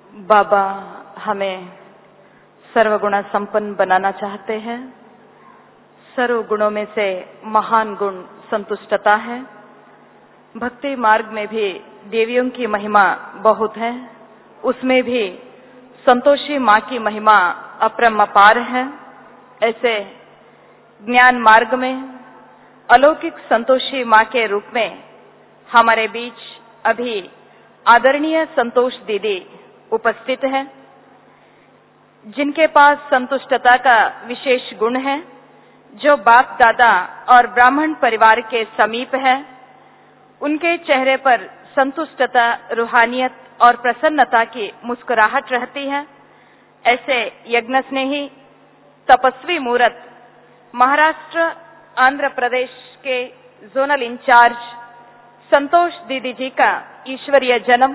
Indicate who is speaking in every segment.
Speaker 1: बाबा हमें सर्वगुण संपन्न बनाना चाहते हैं। सर्व गुणों में से महान गुण संतुष्टता है। भक्ति मार्ग में भी देवियों की महिमा बहुत है, उसमें भी संतोषी माँ की महिमा अपरंपार है। ऐसे ज्ञान मार्ग में अलौकिक संतोषी माँ के रूप में हमारे बीच अभी आदरणीय संतोष दीदी उपस्थित है, जिनके पास संतुष्टता का विशेष गुण है, जो बाप दादा और ब्राह्मण परिवार के समीप है। उनके चेहरे पर संतुष्टता, रूहानियत और प्रसन्नता की मुस्कुराहट रहती है। ऐसे यज्ञ स्नेही तपस्वी मूर्त महाराष्ट्र आंध्र प्रदेश के जोनल इंचार्ज संतोष दीदी जी का ईश्वरीय जन्म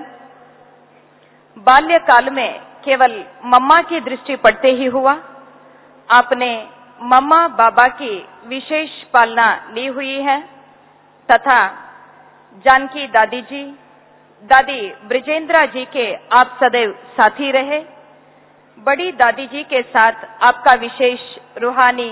Speaker 1: बाल्यकाल में केवल मम्मा की दृष्टि पड़ते ही हुआ। आपने मम्मा बाबा की विशेष पालना ली हुई है तथा जानकी दादी जी, दादी ब्रिजेंद्रा जी के आप सदैव साथी रहे। बड़ी दादी जी के साथ आपका विशेष रूहानी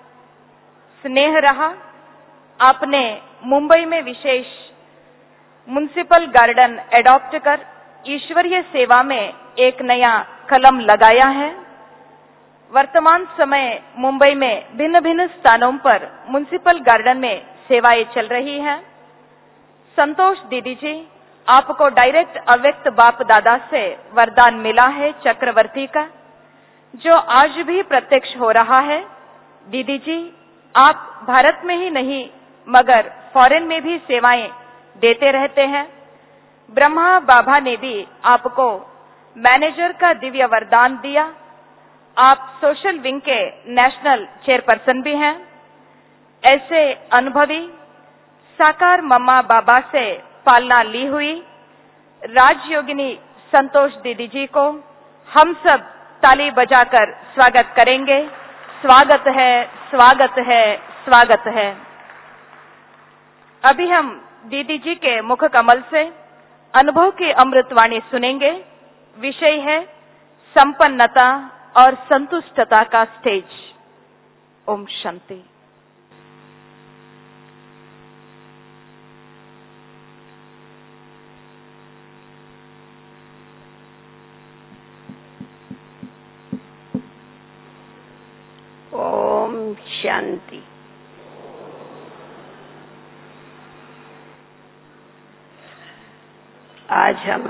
Speaker 1: स्नेह रहा। आपने मुंबई में विशेष म्युनिसिपल गार्डन एडॉप्ट कर ईश्वरीय सेवा में एक नया कलम लगाया है। वर्तमान समय मुंबई में भिन्न भिन्न स्थानों पर म्युनिसिपल गार्डन में सेवाएं चल रही हैं। संतोष दीदी जी, आपको डायरेक्ट अव्यक्त बाप दादा से वरदान मिला है चक्रवर्ती का, जो आज भी प्रत्यक्ष हो रहा है। दीदी जी, आप भारत में ही नहीं मगर फॉरेन में भी सेवाएं देते रहते हैं। ब्रह्मा बाबा ने भी आपको मैनेजर का दिव्य वरदान दिया। आप सोशल विंग के नेशनल चेयरपर्सन भी हैं। ऐसे अनुभवी साकार मम्मा बाबा से पालना ली हुई राजयोगिनी संतोष दीदी जी को हम सब ताली बजाकर स्वागत करेंगे। स्वागत है, स्वागत है, स्वागत है। अभी हम दीदी जी के मुख कमल से अनुभव की अमृतवाणी सुनेंगे। विषय है संपन्नता और संतुष्टता का स्टेज। ओम शांति।
Speaker 2: ओम शांति। आज हम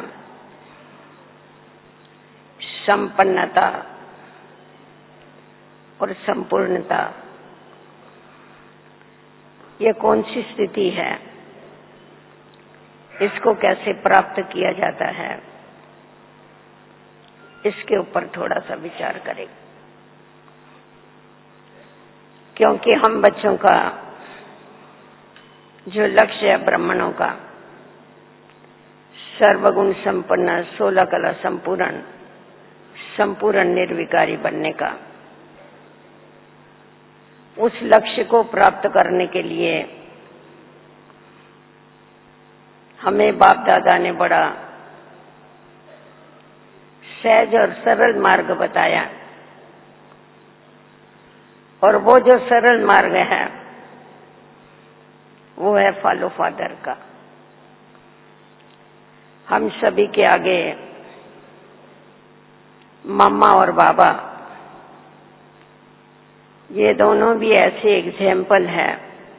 Speaker 2: संपन्नता और संपूर्णता, ये कौन सी स्थिति है, इसको कैसे प्राप्त किया जाता है, इसके ऊपर थोड़ा सा विचार करें। क्योंकि हम बच्चों का जो लक्ष्य है ब्राह्मणों का सर्वगुण संपन्न 16 कला संपूर्ण संपूर्ण निर्विकारी बनने का, उस लक्ष्य को प्राप्त करने के लिए हमें बाप दादा ने बड़ा सहज और सरल मार्ग बताया। और वो जो सरल मार्ग है वो है फॉलो फादर का। हम सभी के आगे मम्मा और बाबा, ये दोनों भी ऐसे एग्जाम्पल हैं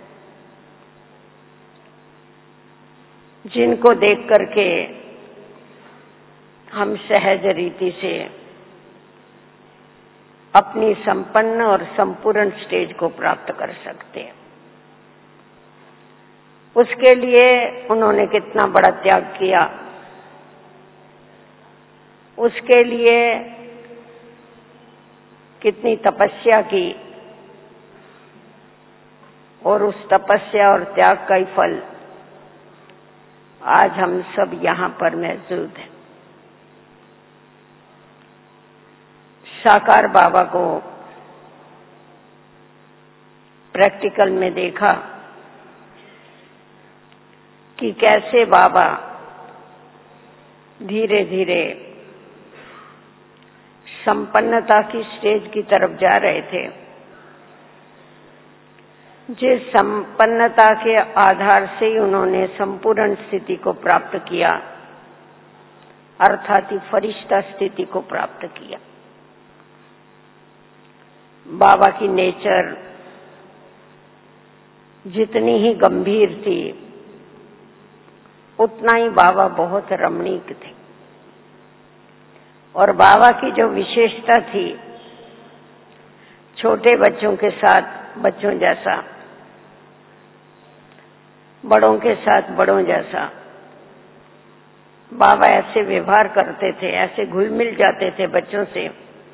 Speaker 2: जिनको देख करके हम सहज रीति से अपनी संपन्न और संपूर्ण स्टेज को प्राप्त कर सकते हैं। उसके लिए उन्होंने कितना बड़ा त्याग किया, उसके लिए कितनी तपस्या की, और उस तपस्या और त्याग का ही फल आज हम सब यहाँ पर मौजूद हैं। साकार बाबा को प्रैक्टिकल में देखा कि कैसे बाबा धीरे धीरे संपन्नता की स्टेज की तरफ जा रहे थे। जिस संपन्नता के आधार से ही उन्होंने संपूर्ण स्थिति को प्राप्त किया, अर्थात फरिश्ता स्थिति को प्राप्त किया। बाबा की नेचर जितनी ही गंभीर थी, उतना ही बाबा बहुत रमणीक थे। और बाबा की जो विशेषता थी, छोटे बच्चों के साथ बच्चों जैसा, बड़ों के साथ बड़ों जैसा बाबा ऐसे व्यवहार करते थे, ऐसे घुल मिल जाते थे बच्चों से,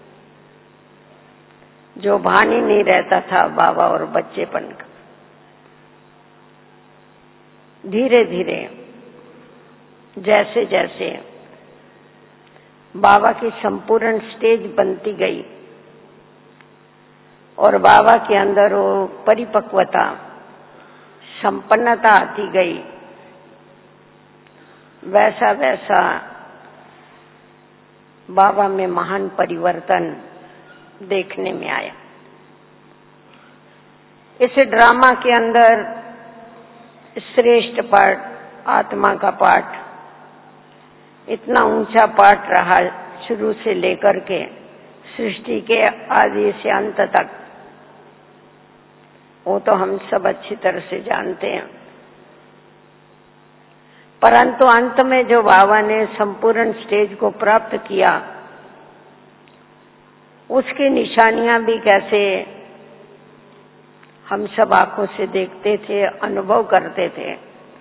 Speaker 2: जो भान ही नहीं रहता था बाबा और बच्चेपन का। धीरे धीरे जैसे जैसे बाबा की संपूर्ण स्टेज बनती गई और बाबा के अंदर वो परिपक्वता, संपन्नता आती गई, वैसा वैसा बाबा में महान परिवर्तन देखने में आया। इस ड्रामा के अंदर श्रेष्ठ पाठ, आत्मा का पाठ, इतना ऊंचा पाठ रहा शुरू से लेकर के सृष्टि के आदि से अंत तक, वो तो हम सब अच्छी तरह से जानते हैं। परंतु अंत में जो बाबा ने संपूर्ण स्टेज को प्राप्त किया, उसकी निशानियां भी कैसे हम सब आंखों से देखते थे, अनुभव करते थे,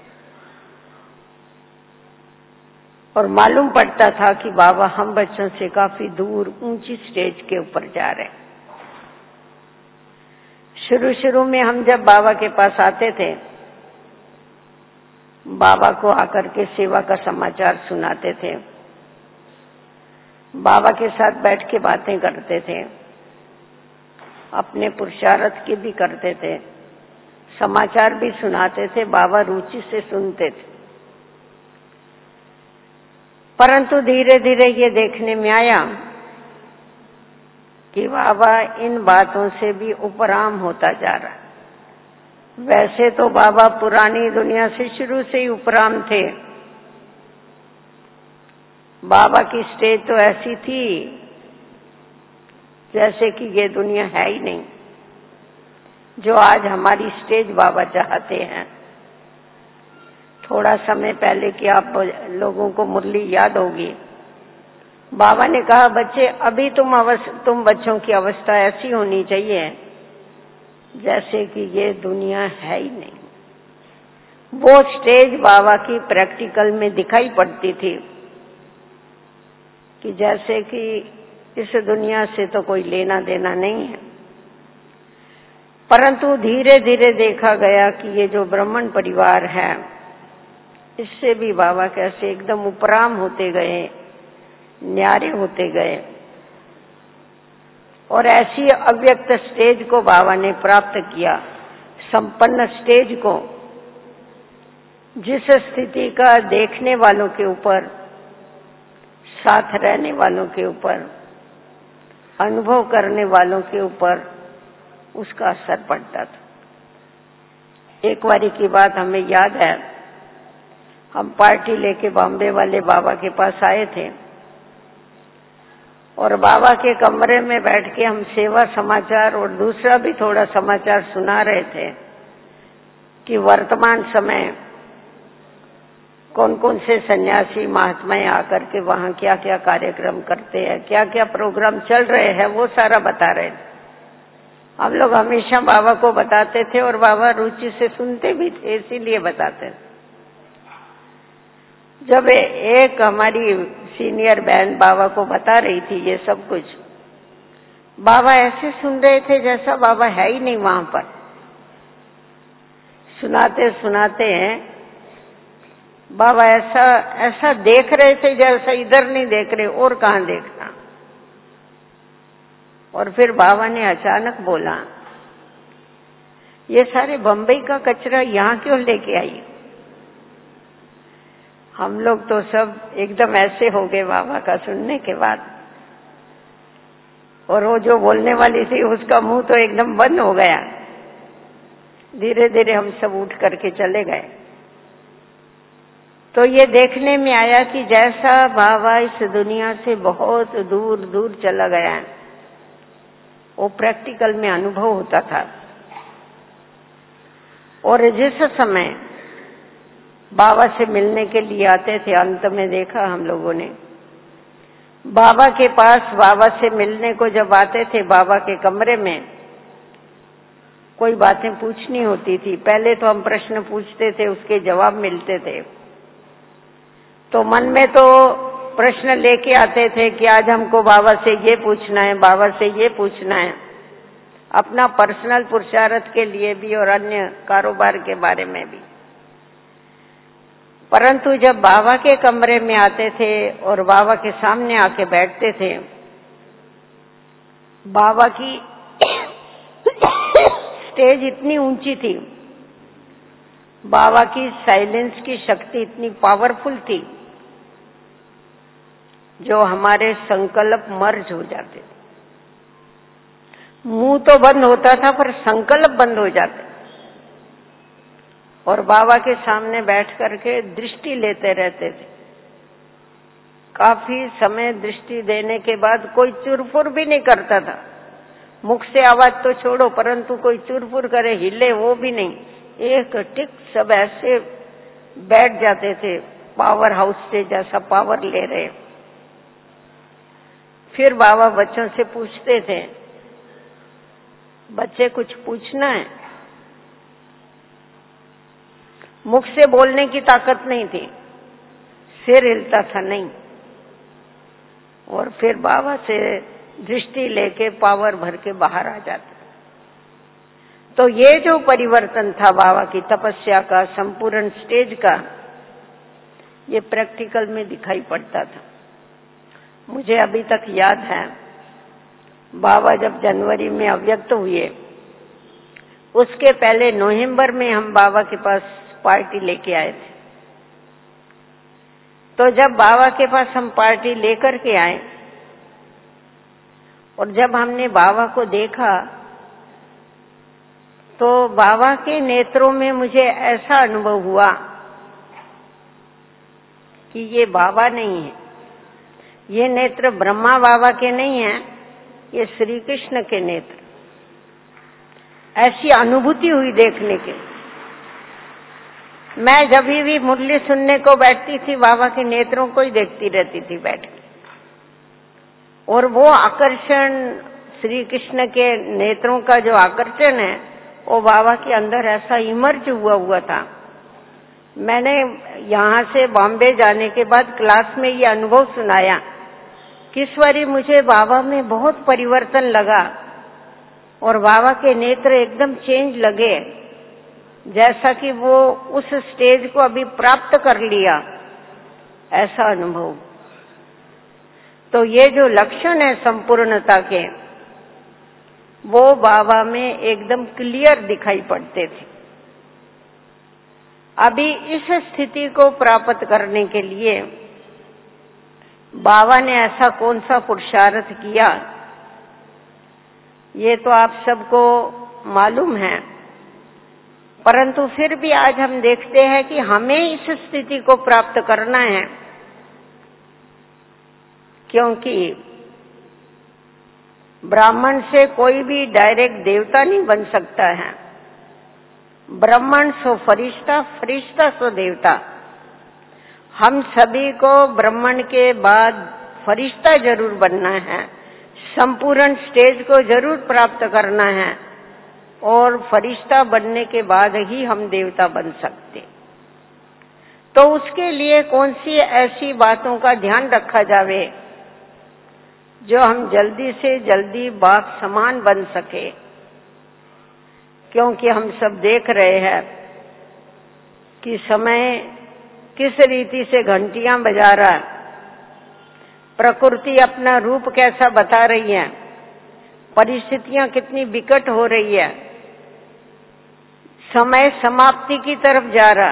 Speaker 2: और मालूम पड़ता था कि बाबा हम बच्चों से काफी दूर ऊंची स्टेज के ऊपर जा रहे हैं। शुरू शुरू में हम जब बाबा के पास आते थे, बाबा को आकर के सेवा का समाचार सुनाते थे, बाबा के साथ बैठ के बातें करते थे, अपने पुरुषार्थ की भी करते थे, समाचार भी सुनाते थे, बाबा रुचि से सुनते थे। परंतु धीरे धीरे ये देखने में आया कि बाबा इन बातों से भी उपराम होता जा रहा है। वैसे तो बाबा पुरानी दुनिया से शुरू से ही उपराम थे। बाबा की स्टेज तो ऐसी थी जैसे कि ये दुनिया है ही नहीं, जो आज हमारी स्टेज बाबा चाहते हैं। थोड़ा समय पहले कि आप लोगों को मुरली याद होगी, बाबा ने कहा, बच्चे अभी तुम बच्चों की अवस्था ऐसी होनी चाहिए जैसे कि ये दुनिया है ही नहीं। वो स्टेज बाबा की प्रैक्टिकल में दिखाई पड़ती थी कि जैसे कि इस दुनिया से तो कोई लेना देना नहीं है। परंतु धीरे धीरे देखा गया कि ये जो ब्राह्मण परिवार है, इससे भी बाबा कैसे एकदम उपराम होते गए, न्यारे होते गए, और ऐसी अव्यक्त स्टेज को बाबा ने प्राप्त किया, संपन्न स्टेज को, जिस स्थिति का देखने वालों के ऊपर, साथ रहने वालों के ऊपर, अनुभव करने वालों के ऊपर उसका असर पड़ता था। एक बारी की बात हमें याद है, हम पार्टी लेके बॉम्बे वाले बाबा के पास आए थे और बाबा के कमरे में बैठ के हम सेवा समाचार और दूसरा भी थोड़ा समाचार सुना रहे थे कि वर्तमान समय कौन कौन से सन्यासी महात्माएं आकर के वहाँ क्या क्या कार्यक्रम करते हैं, क्या क्या प्रोग्राम चल रहे हैं, वो सारा बता रहे थे। हम लोग हमेशा बाबा को बताते थे और बाबा रुचि से सुनते भी थे, इसीलिए बताते थे। जब एक हमारी सीनियर बहन बाबा को बता रही थी ये सब कुछ, बाबा ऐसे सुन रहे थे जैसा बाबा है ही नहीं वहां पर। सुनाते सुनाते बाबा ऐसा देख रहे थे जैसा इधर नहीं देख रहे, और कहाँ देखना। और फिर बाबा ने अचानक बोला, ये सारे बम्बई का कचरा यहाँ क्यों लेके आई? हम लोग तो सब एकदम ऐसे हो गए बाबा का सुनने के बाद। और वो जो बोलने वाली थी उसका मुंह तो एकदम बंद हो गया। धीरे धीरे हम सब उठ करके चले गए। तो ये देखने में आया कि जैसा बाबा इस दुनिया से बहुत दूर दूर चला गया है, वो प्रैक्टिकल में अनुभव होता था। और जिस समय बाबा से मिलने के लिए आते थे, अंत में देखा हम लोगों ने, बाबा के पास बाबा से मिलने को जब आते थे, बाबा के कमरे में कोई बातें पूछनी होती थी। पहले तो हम प्रश्न पूछते थे, उसके जवाब मिलते थे। तो मन में तो प्रश्न लेके आते थे कि आज हमको बाबा से ये पूछना है, बाबा से ये पूछना है, अपना पर्सनल पुरुषार्थ के लिए भी और अन्य कारोबार के बारे में भी। परंतु जब बाबा के कमरे में आते थे और बाबा के सामने आके बैठते थे, बाबा की स्टेज इतनी ऊंची थी, बाबा की साइलेंस की शक्ति इतनी पावरफुल थी, जो हमारे संकल्प मर्ज हो जाते थे। मुंह तो बंद होता था पर संकल्प बंद हो जाते। और बाबा के सामने बैठ करके दृष्टि लेते रहते थे। काफी समय दृष्टि देने के बाद कोई चुरफुर भी नहीं करता था। मुख से आवाज तो छोड़ो, परंतु कोई चुरफुर करे, हिले, वो भी नहीं। एक टिक सब ऐसे बैठ जाते थे, पावर हाउस से जैसा पावर ले रहे। फिर बाबा बच्चों से पूछते थे, बच्चे कुछ पूछना है? मुख से बोलने की ताकत नहीं थी, सिर हिलता था नहीं। और फिर बाबा से दृष्टि लेके पावर भर के बाहर आ जाते। तो ये जो परिवर्तन था बाबा की तपस्या का, संपूर्ण स्टेज का, ये प्रैक्टिकल में दिखाई पड़ता था। मुझे अभी तक याद है, बाबा जब जनवरी में अव्यक्त हुए, उसके पहले नवंबर में हम बाबा के पास पार्टी लेके आए थे। तो जब बाबा के पास हम पार्टी लेकर के आए और जब हमने बाबा को देखा, तो बाबा के नेत्रों में मुझे ऐसा अनुभव हुआ कि ये बाबा नहीं है, ये नेत्र ब्रह्मा बाबा के नहीं है, ये श्री कृष्ण के नेत्र। ऐसी अनुभूति हुई देखने के। मैं जब भी मुरली सुनने को बैठती थी, बाबा के नेत्रों को ही देखती रहती थी बैठ के। और वो आकर्षण, श्री कृष्ण के नेत्रों का जो आकर्षण है, वो बाबा के अंदर ऐसा इमर्ज हुआ था। मैंने यहाँ से बॉम्बे जाने के बाद क्लास में ये अनुभव सुनाया कि इस बारी मुझे बाबा में बहुत परिवर्तन लगा और बाबा के नेत्र एकदम चेंज लगे, जैसा कि वो उस स्टेज को अभी प्राप्त कर लिया, ऐसा अनुभव। तो ये जो लक्षण है संपूर्णता के, वो बाबा में एकदम क्लियर दिखाई पड़ते थे। अभी इस स्थिति को प्राप्त करने के लिए बाबा ने ऐसा कौन सा पुरुषार्थ किया, ये तो आप सबको मालूम है। परंतु फिर भी आज हम देखते हैं कि हमें इस स्थिति को प्राप्त करना है, क्योंकि ब्राह्मण से कोई भी डायरेक्ट देवता नहीं बन सकता है। ब्राह्मण सो फरिश्ता, फरिश्ता सो देवता। हम सभी को ब्राह्मण के बाद फरिश्ता जरूर बनना है, संपूर्ण स्टेज को जरूर प्राप्त करना है, और फरिश्ता बनने के बाद ही हम देवता बन सकते। तो उसके लिए कौन सी ऐसी बातों का ध्यान रखा जावे जो हम जल्दी से जल्दी बाप समान बन सके, क्योंकि हम सब देख रहे हैं कि समय किस रीति से घंटियां बजा रहा है, प्रकृति अपना रूप कैसा बता रही है, परिस्थितियां कितनी विकट हो रही है, समय समाप्ति की तरफ जा रहा।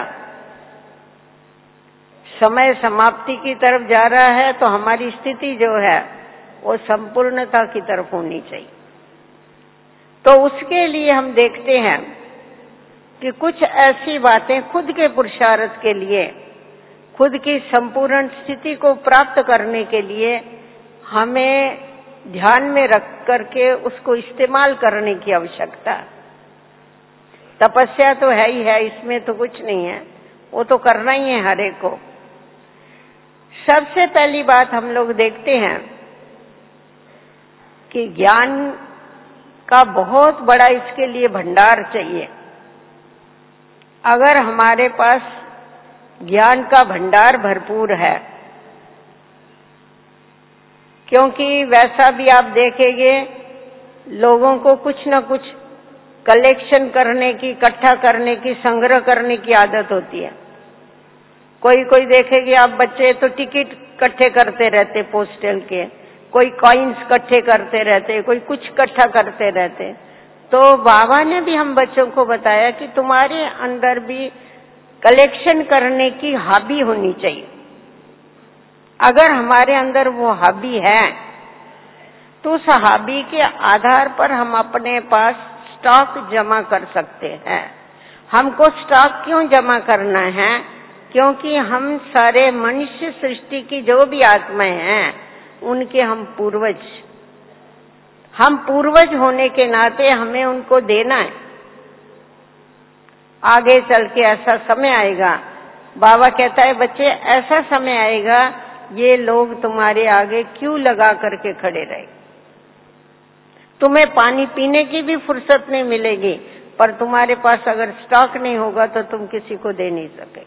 Speaker 2: समय समाप्ति की तरफ जा रहा है, तो हमारी स्थिति जो है वो संपूर्णता की तरफ होनी चाहिए। तो उसके लिए हम देखते हैं कि कुछ ऐसी बातें खुद के पुरुषार्थ के लिए, खुद की संपूर्ण स्थिति को प्राप्त करने के लिए हमें ध्यान में रख करके उसको इस्तेमाल करने की आवश्यकता है। तपस्या तो है ही है, इसमें तो कुछ नहीं है, वो तो करना ही है हर एक को। सबसे पहली बात हम लोग देखते हैं कि ज्ञान का बहुत बड़ा इसके लिए भंडार चाहिए। अगर हमारे पास ज्ञान का भंडार भरपूर है, क्योंकि वैसा भी आप देखेंगे लोगों को कुछ न कुछ कलेक्शन करने की, इकट्ठा करने की, संग्रह करने की आदत होती है। कोई कोई देखेंगे आप बच्चे तो टिकट इकट्ठे करते रहते पोस्टल के, कोई कॉइन्स इकट्ठे करते रहते, कोई कुछ इकट्ठा करते रहते। तो बाबा ने भी हम बच्चों को बताया कि तुम्हारे अंदर भी कलेक्शन करने की हॉबी होनी चाहिए। अगर हमारे अंदर वो हॉबी है तो उस हॉबी के आधार पर हम अपने पास स्टॉक जमा कर सकते हैं। हमको स्टॉक क्यों जमा करना है? क्योंकि हम सारे मनुष्य सृष्टि की जो भी आत्माएं हैं उनके हम पूर्वज होने के नाते हमें उनको देना है। आगे चल के ऐसा समय आएगा, बाबा कहता है बच्चे ऐसा समय आएगा ये लोग तुम्हारे आगे क्यों लगा करके खड़े रहे, तुम्हें पानी पीने की भी फुर्सत नहीं मिलेगी, पर तुम्हारे पास अगर स्टॉक नहीं होगा तो तुम किसी को दे नहीं सके।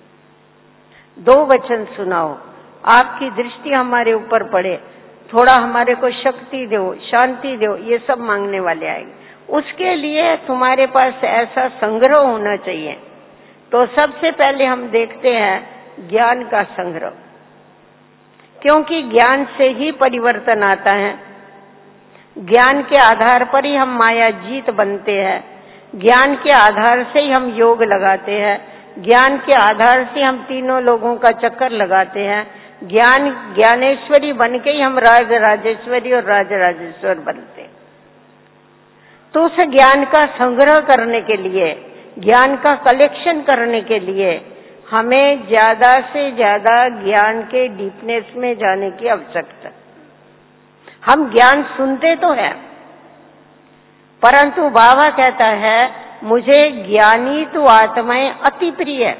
Speaker 2: 2 वचन सुनाओ, आपकी दृष्टि हमारे ऊपर पड़े, थोड़ा हमारे को शक्ति दो, शांति दो, ये सब मांगने वाले आएंगे। उसके लिए तुम्हारे पास ऐसा संग्रह होना चाहिए। तो सबसे पहले हम देखते हैं ज्ञान का संग्रह, क्योंकि ज्ञान से ही परिवर्तन आता है। ज्ञान के आधार पर ही हम माया जीत बनते हैं, ज्ञान के आधार से ही हम योग लगाते हैं, ज्ञान के आधार से हम तीनों लोगों का चक्कर लगाते हैं, ज्ञानेश्वरी बन के ही हम राज राजेश्वरी और राज राजेश्वर बनते हैं। तो उस ज्ञान का संग्रह करने के लिए, ज्ञान का कलेक्शन करने के लिए हमें ज्यादा से ज्यादा ज्ञान के डीपनेस में जाने की आवश्यकता। हम ज्ञान सुनते तो है, परंतु बाबा कहता है मुझे ज्ञानी तो आत्माएं अति प्रिय है।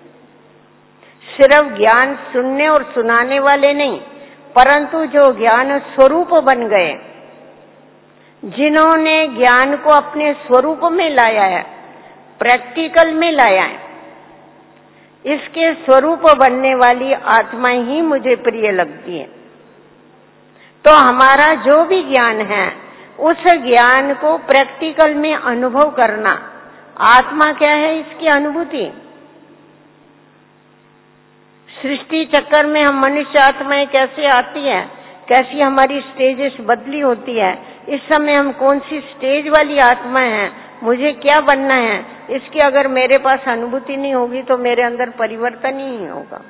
Speaker 2: सिर्फ ज्ञान सुनने और सुनाने वाले नहीं, परंतु जो ज्ञान स्वरूप बन गए, जिन्होंने ज्ञान को अपने स्वरूप में लाया है, प्रैक्टिकल में लाया है, इसके स्वरूप बनने वाली आत्माएं ही मुझे प्रिय लगती है। तो हमारा जो भी ज्ञान है उस ज्ञान को प्रैक्टिकल में अनुभव करना। आत्मा क्या है? इसकी अनुभूति। सृष्टि चक्कर में हम मनुष्य आत्माएं कैसे आती है, कैसी हमारी स्टेजेस बदली होती है, इस समय हम कौन सी स्टेज वाली आत्मा है, मुझे क्या बनना है, इसकी अगर मेरे पास अनुभूति नहीं होगी तो मेरे अंदर परिवर्तन ही नहीं होगा।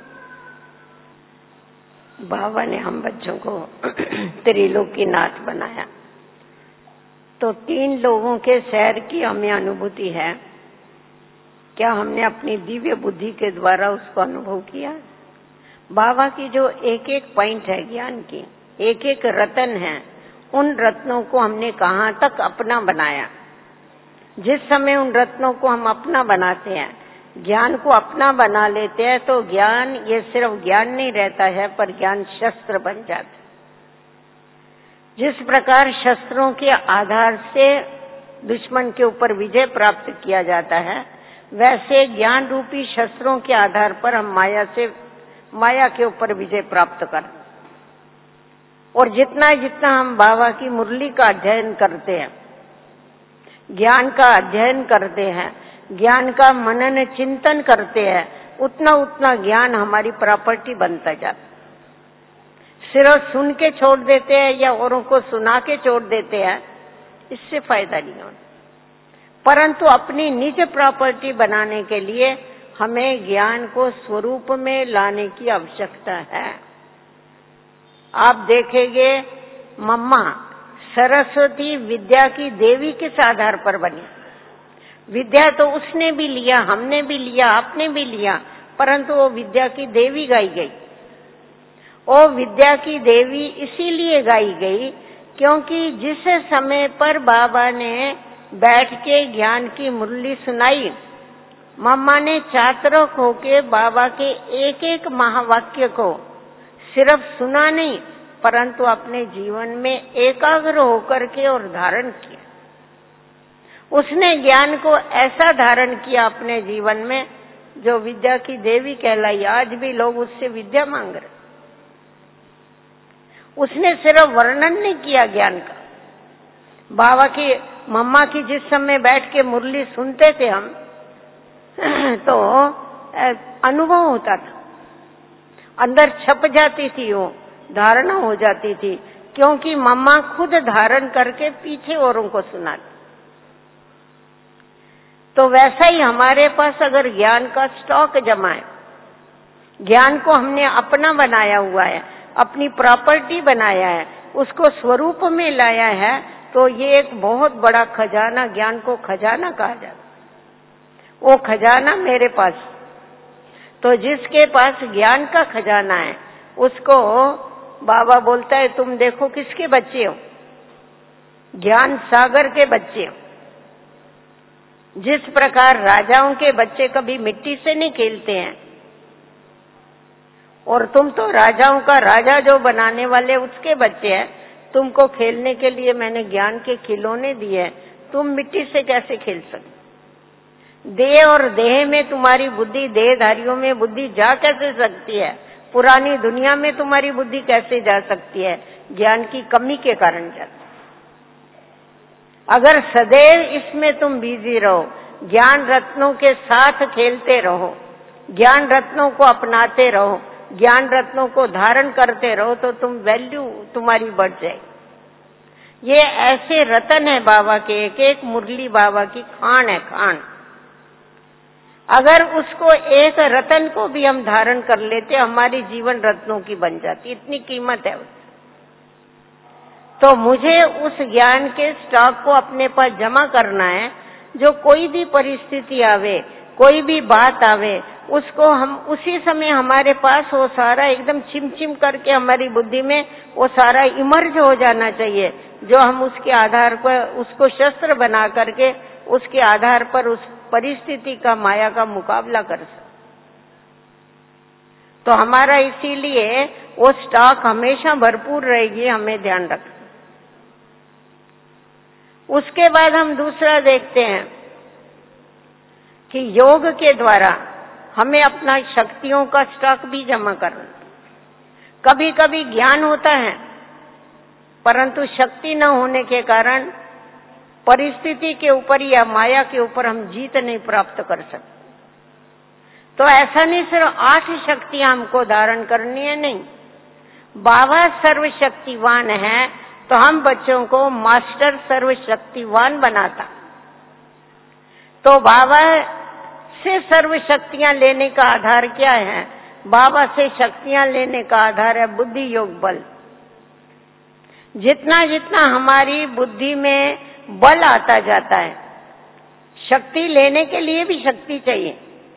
Speaker 2: बाबा ने हम बच्चों को त्रिलोकीनाथ बनाया, तो 3 लोगों के शहर की हमें अनुभूति है। क्या हमने अपनी दिव्य बुद्धि के द्वारा उसको अनुभव किया? बाबा की जो एक एक पॉइंट है ज्ञान की, एक एक रत्न है, उन रत्नों को हमने कहाँ तक अपना बनाया। जिस समय उन रत्नों को हम अपना बनाते हैं, ज्ञान को अपना बना लेते हैं, तो ज्ञान ये सिर्फ ज्ञान नहीं रहता है, पर ज्ञान शस्त्र बन जाता है। जिस प्रकार शस्त्रों के आधार से दुश्मन के ऊपर विजय प्राप्त किया जाता है, वैसे ज्ञान रूपी शस्त्रों के आधार पर हम माया के ऊपर विजय प्राप्त कर। और जितना जितना हम बाबा की मुरली का अध्ययन करते हैं, ज्ञान का अध्ययन करते हैं, ज्ञान का मनन चिंतन करते हैं, उतना उतना ज्ञान हमारी प्रॉपर्टी बनता जाता। सिर्फ सुन के छोड़ देते हैं या औरों को सुना के छोड़ देते हैं, इससे फायदा नहीं होता। परंतु अपनी निज प्रॉपर्टी बनाने के लिए हमें ज्ञान को स्वरूप में लाने की आवश्यकता है। आप देखेंगे मम्मा सरस्वती विद्या की देवी किस आधार पर बनी? विद्या तो उसने भी लिया, हमने भी लिया, आपने भी लिया, परंतु वो विद्या की देवी गाई गई। वो विद्या की देवी इसीलिए गाई गई क्योंकि जिस समय पर बाबा ने बैठ के ज्ञान की मुरली सुनाई, मम्मा ने चातरक होके बाबा के एक एक महावाक्य को सिर्फ सुना नहीं, परंतु अपने जीवन में एकाग्र होकर के और धारण किया। उसने ज्ञान को ऐसा धारण किया अपने जीवन में जो विद्या की देवी कहलाई। आज भी लोग उससे विद्या मांग रहे। उसने सिर्फ वर्णन नहीं किया ज्ञान का। बाबा की मम्मा की जिस समय बैठ के मुरली सुनते थे हम तो अनुभव होता था, अंदर छप जाती थी, वो धारणा हो जाती थी, क्योंकि मम्मा खुद धारण करके पीछे औरों को सुनाती। तो वैसा ही हमारे पास अगर ज्ञान का स्टॉक जमा है, ज्ञान को हमने अपना बनाया हुआ है, अपनी प्रॉपर्टी बनाया है, उसको स्वरूप में लाया है, तो ये एक बहुत बड़ा खजाना, ज्ञान को खजाना कहा जाता। वो खजाना मेरे पास, तो जिसके पास ज्ञान का खजाना है उसको बाबा बोलता है तुम देखो किसके बच्चे हो? ज्ञान सागर के बच्चे हो। जिस प्रकार राजाओं के बच्चे कभी मिट्टी से नहीं खेलते हैं, और तुम तो राजाओं का राजा जो बनाने वाले उसके बच्चे हैं, तुमको खेलने के लिए मैंने ज्ञान के खिलौने दिए हैं, तुम मिट्टी से कैसे खेल सकते? देह और देह में तुम्हारी बुद्धि, देहधारियों में बुद्धि जा कैसे सकती है? पुरानी दुनिया में तुम्हारी बुद्धि कैसे जा सकती है? ज्ञान की कमी के कारण जाती। अगर सदैव इसमें तुम बिजी रहो, ज्ञान रत्नों के साथ खेलते रहो, ज्ञान रत्नों को अपनाते रहो, ज्ञान रत्नों को धारण करते रहो, तो तुम वैल्यू तुम्हारी बढ़ जाए। ये ऐसे रतन है बाबा के, एक एक मुरली बाबा की खान है, खान। अगर उसको एक रतन को भी हम धारण कर लेते, हमारी जीवन रत्नों की बन जाती, इतनी कीमत है उसकी। तो मुझे उस ज्ञान के स्टॉक को अपने पास जमा करना है। जो कोई भी परिस्थिति आवे, कोई भी बात आवे, उसको हम उसी समय हमारे पास वो सारा एकदम चिमचिम करके हमारी बुद्धि में वो सारा इमर्ज हो जाना चाहिए, जो हम उसके आधार पर उसको शस्त्र बना करके उसके आधार पर उस परिस्थिति का, माया का मुकाबला कर सकते। तो हमारा इसीलिए वो स्टॉक हमेशा भरपूर रहेगी, हमें ध्यान रखना। उसके बाद हम दूसरा देखते हैं कि योग के द्वारा हमें अपना शक्तियों का स्टॉक भी जमा करना। कभी कभी ज्ञान होता है, परंतु शक्ति न होने के कारण परिस्थिति के ऊपर या माया के ऊपर हम जीत नहीं प्राप्त कर सकते। तो ऐसा नहीं सिर्फ 8 शक्तियां हमको धारण करनी है, नहीं। बाबा सर्वशक्तिवान है, तो हम बच्चों को मास्टर सर्वशक्तिवान बनाता। तो बाबा से सर्व शक्तियां लेने का आधार क्या है? बाबा से शक्तियां लेने का आधार है बुद्धि योग बल। जितना जितना हमारी बुद्धि में बल आता जाता है, शक्ति लेने के लिए भी शक्ति चाहिए।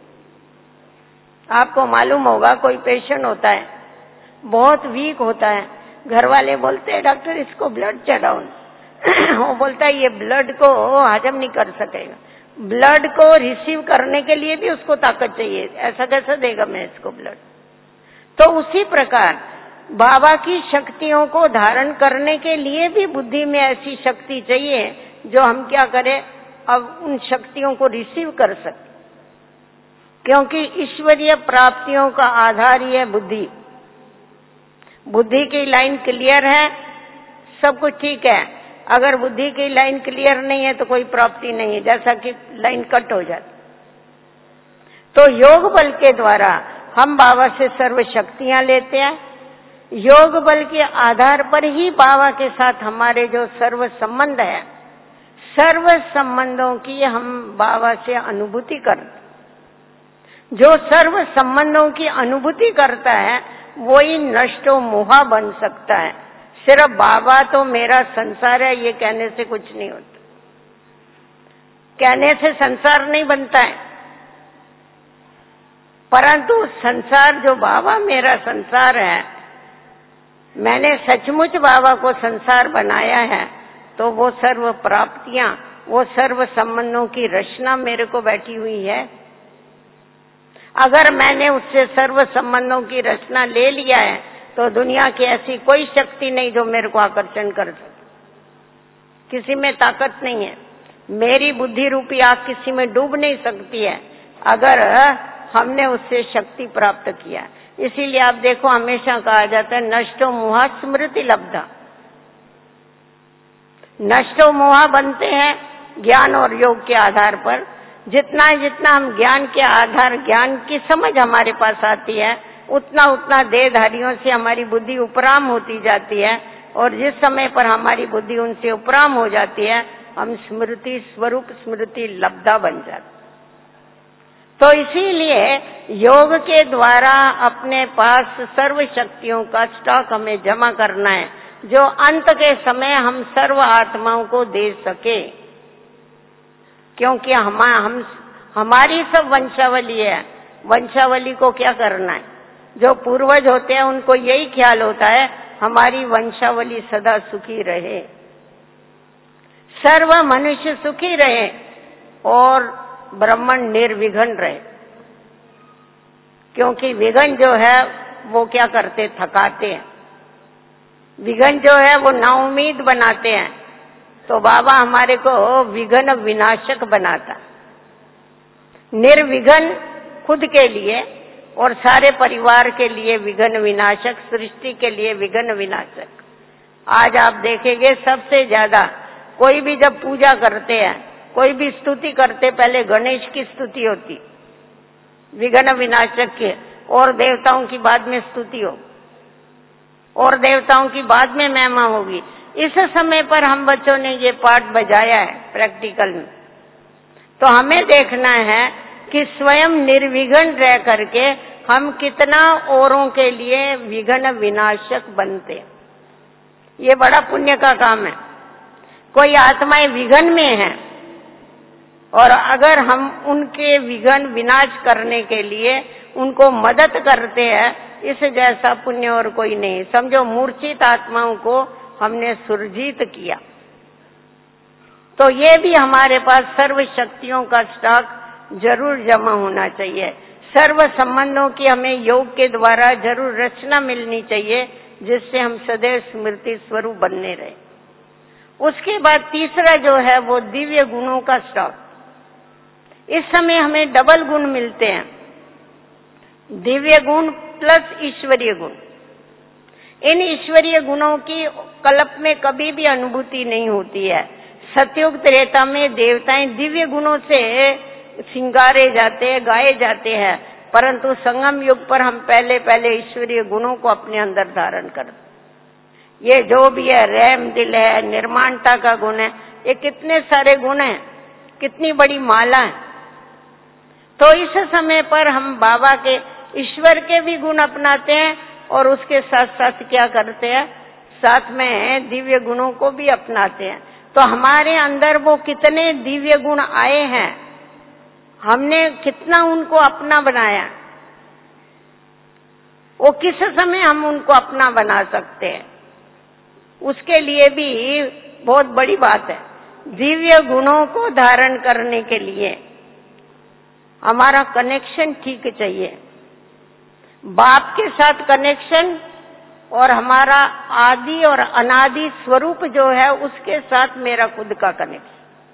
Speaker 2: आपको मालूम होगा, कोई पेशेंट होता है, बहुत वीक होता है, घर वाले बोलते हैं डॉक्टर इसको ब्लड चढ़ाओ। वो बोलता है ये ब्लड को हजम नहीं कर सकेगा, ब्लड को रिसीव करने के लिए भी उसको ताकत चाहिए, ऐसा कैसे देगा मैं इसको ब्लड? तो उसी प्रकार बाबा की शक्तियों को धारण करने के लिए भी बुद्धि में ऐसी शक्ति चाहिए जो हम क्या करें, अब उन शक्तियों को रिसीव कर सकें। क्योंकि ईश्वरीय प्राप्तियों का आधार ही है बुद्धि। बुद्धि की लाइन क्लियर है, सब कुछ ठीक है। अगर बुद्धि की लाइन क्लियर नहीं है तो कोई प्राप्ति नहीं है, जैसा कि लाइन कट हो जाती। तो योग बल के द्वारा हम बाबा से सर्व शक्तियां लेते हैं। योग बल के आधार पर ही बाबा के साथ हमारे जो सर्व संबंध है, सर्व संबंधों की हम बाबा से अनुभूति करते। जो सर्व संबंधों की अनुभूति करता है वही नष्टो मोहा बन सकता है। सिर्फ बाबा तो मेरा संसार है ये कहने से कुछ नहीं होता। कहने से संसार नहीं बनता है, परंतु संसार जो बाबा मेरा संसार है, मैंने सचमुच बाबा को संसार बनाया है, तो वो सर्व प्राप्तियां, वो सर्व संबंधों की रचना मेरे को बैठी हुई है। अगर मैंने उससे सर्व संबंधों की रचना ले लिया है तो दुनिया की ऐसी कोई शक्ति नहीं जो मेरे को आकर्षण कर सके। किसी में ताकत नहीं है। मेरी बुद्धि रूपी आग किसी में डूब नहीं सकती है अगर हमने उससे शक्ति प्राप्त किया। इसीलिए आप देखो हमेशा कहा जाता है नष्टो मोहा स्मृति लब्धा। नष्टो मोहा बनते हैं ज्ञान और योग के आधार पर। जितना जितना हम ज्ञान के आधार, ज्ञान की समझ हमारे पास आती है, उतना उतना देहधारियों से हमारी बुद्धि उपराम होती जाती है, और जिस समय पर हमारी बुद्धि उनसे उपराम हो जाती है हम स्मृति स्वरूप, स्मृति लब्धा बन जाते। तो इसीलिए योग के द्वारा अपने पास सर्व शक्तियों का स्टॉक हमें जमा करना है, जो अंत के समय हम सर्व आत्माओं को दे सके। क्योंकि हमारी सब वंशावली है। वंशावली को क्या करना है? जो पूर्वज होते हैं उनको यही ख्याल होता है हमारी वंशावली सदा सुखी रहे, सर्व मनुष्य सुखी रहे और ब्राह्मण निर्विघ्न रहे। क्योंकि विघ्न जो है वो क्या करते, थकाते हैं। विघ्न जो है वो नाउम्मीद बनाते हैं। तो बाबा हमारे को विघ्न विनाशक बनाता। निर्विघ्न खुद के लिए और सारे परिवार के लिए विघ्न विनाशक, सृष्टि के लिए विघ्न विनाशक। आज आप देखेंगे सबसे ज्यादा कोई भी जब पूजा करते हैं, कोई भी स्तुति करते, पहले गणेश की स्तुति होती, विघ्न विनाशक के, और देवताओं की बाद में स्तुति हो, और देवताओं की बाद में महिमा होगी। इस समय पर हम बच्चों ने ये पाठ बजाया है प्रैक्टिकल में। तो हमें देखना है कि स्वयं निर्विघ्न रह करके हम कितना औरों के लिए विघ्न विनाशक बनते। ये बड़ा पुण्य का काम है। कोई आत्माएं विघ्न में हैं और अगर हम उनके विघ्न विनाश करने के लिए उनको मदद करते हैं, इस जैसा पुण्य और कोई नहीं। समझो मूर्छित आत्माओं को हमने सुरजीत किया। तो ये भी हमारे पास सर्व शक्तियों का स्टॉक जरूर जमा होना चाहिए। सर्व संबंधों की हमें योग के द्वारा जरूर रचना मिलनी चाहिए, जिससे हम सदैव स्मृति स्वरूप बनने रहे। उसके बाद तीसरा जो है वो दिव्य गुणों का स्टॉक। इस समय हमें डबल गुण मिलते हैं, दिव्य गुण प्लस ईश्वरीय गुण। इन ईश्वरीय गुणों की कल्प में कभी भी अनुभूति नहीं होती है। सतयुग त्रेता में देवताएं दिव्य गुणों से सिंगारे जाते हैं, गाए जाते हैं, परंतु संगम युग पर हम पहले पहले ईश्वरीय गुणों को अपने अंदर धारण करते। ये जो भी है, रहम दिल है, निर्माणता का गुण है, ये कितने सारे गुण हैं, कितनी बड़ी माला है। तो इस समय पर हम बाबा के, ईश्वर के भी गुण अपनाते हैं और उसके साथ साथ क्या करते हैं, साथ में दिव्य गुणों को भी अपनाते हैं। तो हमारे अंदर वो कितने दिव्य गुण आए हैं, हमने कितना उनको अपना बनाया, वो किस समय हम उनको अपना बना सकते हैं, उसके लिए भी बहुत बड़ी बात है। दिव्य गुणों को धारण करने के लिए हमारा कनेक्शन ठीक चाहिए, बाप के साथ कनेक्शन और हमारा आदि और अनादि स्वरूप जो है उसके साथ मेरा खुद का कनेक्शन।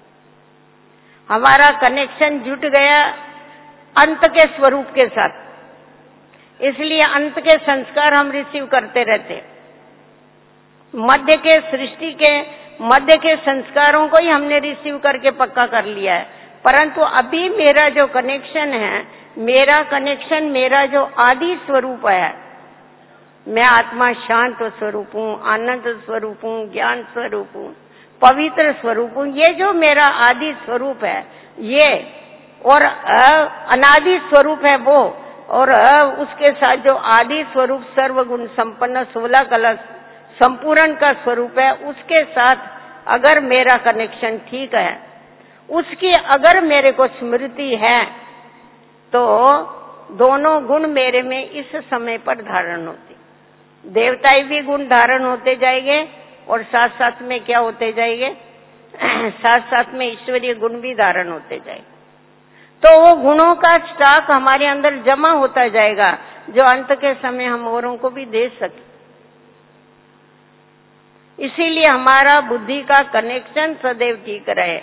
Speaker 2: हमारा कनेक्शन जुट गया अंत के स्वरूप के साथ, इसलिए अंत के संस्कार हम रिसीव करते रहते। मध्य के सृष्टि के मध्य के संस्कारों को ही हमने रिसीव करके पक्का कर लिया है, परंतु अभी मेरा जो कनेक्शन है, मेरा कनेक्शन मेरा जो आदि स्वरूप है, मैं आत्मा शांत स्वरूप हूँ, आनंद स्वरूप हूँ, ज्ञान स्वरूप हूँ, पवित्र स्वरूप हूँ। ये जो मेरा आदि स्वरूप है ये, और अनादि स्वरूप है वो, और उसके साथ जो आदि स्वरूप सर्वगुण संपन्न 16 कला संपूर्ण का स्वरूप है, उसके साथ अगर मेरा कनेक्शन ठीक है, उसकी अगर मेरे को स्मृति है, तो दोनों गुण मेरे में इस समय पर धारण होते, देवताई भी गुण धारण होते जाएंगे और साथ साथ में क्या होते जाएंगे, साथ साथ में ईश्वरीय गुण भी धारण होते जाएंगे। तो वो गुणों का स्टॉक हमारे अंदर जमा होता जाएगा, जो अंत के समय हम औरों को भी दे सके। इसीलिए हमारा बुद्धि का कनेक्शन सदैव ठीक रहे।